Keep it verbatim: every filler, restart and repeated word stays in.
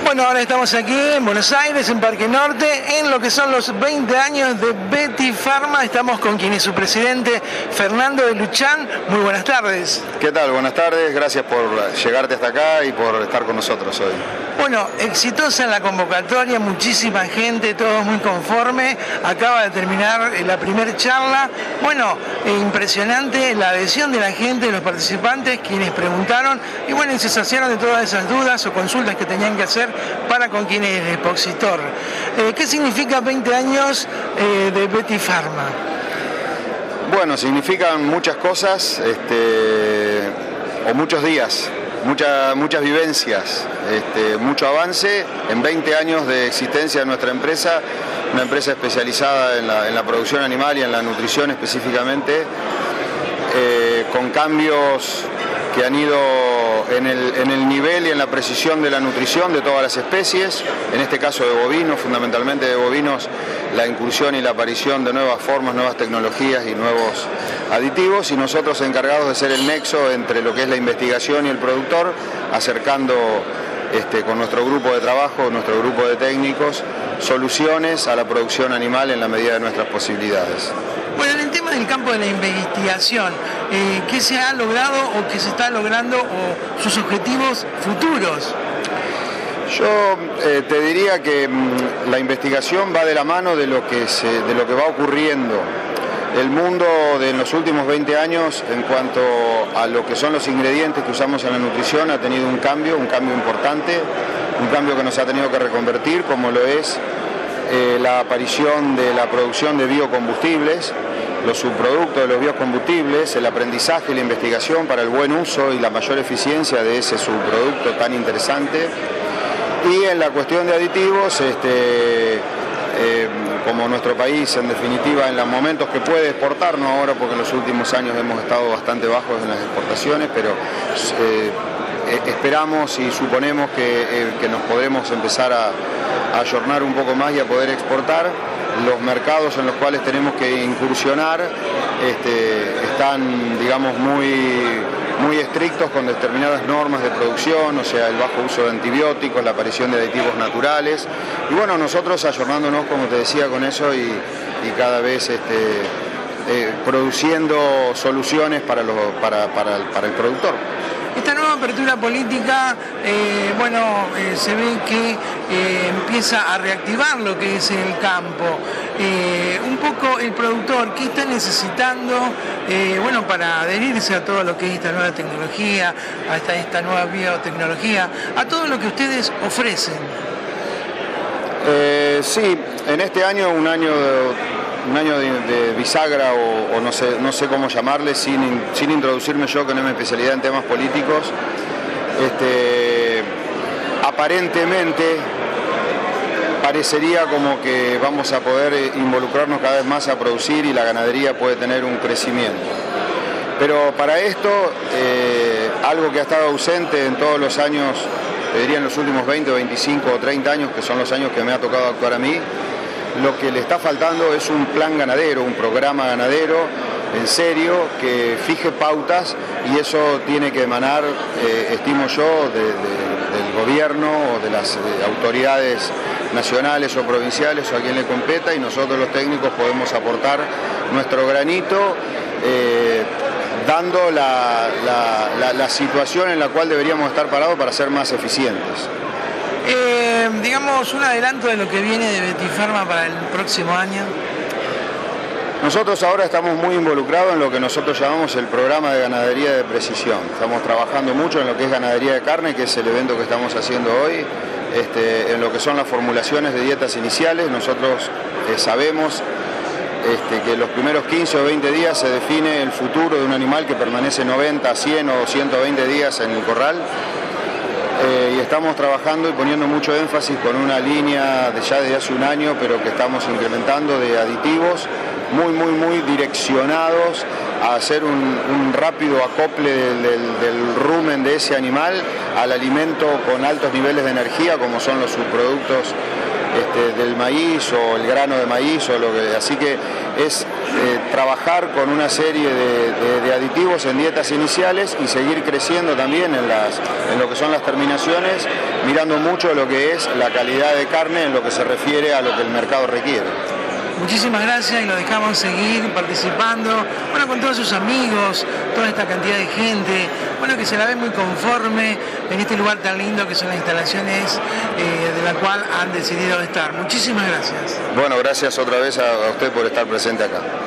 Bueno, ahora estamos aquí en Buenos Aires, en Parque Norte, en lo que son los veinte años de Betty Pharma. Estamos con quien es su presidente, Fernando de Luchán. Muy buenas tardes. ¿Qué tal? Buenas tardes, gracias por llegarte hasta acá y por estar con nosotros hoy. Bueno, exitosa en la convocatoria, muchísima gente, todos muy conforme. Acaba de terminar la primera charla. Bueno, impresionante la adhesión de la gente, de los participantes, quienes preguntaron y bueno, y se saciaron de todas esas dudas o consultas que tenían que hacer para con quien es el expositor. Eh, ¿Qué significa veinte años eh, de Betty Pharma? Bueno, significan muchas cosas, este, o muchos días, mucha, muchas vivencias, este, mucho avance en veinte años de existencia de nuestra empresa, una empresa especializada en la, en la producción animal y en la nutrición específicamente, eh, con cambios que han ido en el, en el nivel y en la precisión de la nutrición de todas las especies, en este caso de bovinos, fundamentalmente de bovinos, la incursión y la aparición de nuevas formas, nuevas tecnologías y nuevos aditivos, y nosotros encargados de ser el nexo entre lo que es la investigación y el productor, acercando este, con nuestro grupo de trabajo, nuestro grupo de técnicos, soluciones a la producción animal en la medida de nuestras posibilidades. Bueno, en el tema del campo de la investigación, eh, ¿qué se ha logrado o qué se está logrando o sus objetivos futuros? Yo eh, te diría que mmm, la investigación va de la mano de lo que se, de lo que va ocurriendo. El mundo de los últimos veinte años en cuanto a lo que son los ingredientes que usamos en la nutrición ha tenido un cambio, un cambio importante, un cambio que nos ha tenido que reconvertir, como lo es eh, la aparición de la producción de biocombustibles, los subproductos de los biocombustibles, el aprendizaje y la investigación para el buen uso y la mayor eficiencia de ese subproducto tan interesante. Y en la cuestión de aditivos, este, eh, como nuestro país en definitiva en los momentos que puede exportar, no ahora porque en los últimos años hemos estado bastante bajos en las exportaciones, pero eh, esperamos y suponemos que, eh, que nos podremos empezar a, a ayornar un poco más y a poder exportar. Los mercados en los cuales tenemos que incursionar este, están, digamos, muy, muy estrictos con determinadas normas de producción, o sea, el bajo uso de antibióticos, la aparición de aditivos naturales. Y bueno, nosotros ayornándonos, como te decía, con eso y, y cada vez este, eh, produciendo soluciones para, los, para, para, el, para el productor. Esta nueva apertura política, eh, bueno, eh, se ve que eh, empieza a reactivar lo que es el campo. Eh, un poco el productor, ¿qué está necesitando eh, bueno, para adherirse a todo lo que es esta nueva tecnología, a esta, esta nueva biotecnología, a todo lo que ustedes ofrecen? Eh, sí, en este año, un año de... un año de, de bisagra o, o no sé, no sé cómo llamarle, sin, sin introducirme yo, que no es mi especialidad en temas políticos. Este, aparentemente parecería como que vamos a poder involucrarnos cada vez más a producir y la ganadería puede tener un crecimiento. Pero para esto, eh, algo que ha estado ausente en todos los años, te diría en los últimos veinte, veinticinco o treinta años, que son los años que me ha tocado actuar a mí, lo que le está faltando es un plan ganadero, un programa ganadero en serio que fije pautas y eso tiene que emanar, eh, estimo yo, de, de, del gobierno o de las eh, autoridades nacionales o provinciales o a quien le competa y nosotros los técnicos podemos aportar nuestro granito eh, dando la, la, la, la situación en la cual deberíamos estar parados para ser más eficientes. Eh, digamos, un adelanto de lo que viene de Betty Pharma para el próximo año. Nosotros ahora estamos muy involucrados en lo que nosotros llamamos el programa de ganadería de precisión. Estamos trabajando mucho en lo que es ganadería de carne, que es el evento que estamos haciendo hoy, este, en lo que son las formulaciones de dietas iniciales. Nosotros eh, sabemos este, que los primeros quince o veinte días se define el futuro de un animal que permanece noventa, cien o ciento veinte días en el corral. Eh, y estamos trabajando y poniendo mucho énfasis con una línea de ya desde hace un año, pero que estamos incrementando de aditivos muy, muy, muy direccionados a hacer un, un rápido acople del, del, del rumen de ese animal al alimento con altos niveles de energía, como son los subproductos este, del maíz o el grano de maíz, o lo que, así que es eh, trabajar con una serie de, de, de aditivos en dietas iniciales y seguir creciendo también en, las, en lo que son las terminaciones, mirando mucho lo que es la calidad de carne en lo que se refiere a lo que el mercado requiere. Muchísimas gracias y lo dejamos seguir participando, bueno, con todos sus amigos, toda esta cantidad de gente, bueno, que se la ve muy conforme en este lugar tan lindo que son las instalaciones eh, de la cual han decidido estar. Muchísimas gracias. Bueno, gracias otra vez a, a usted por estar presente acá.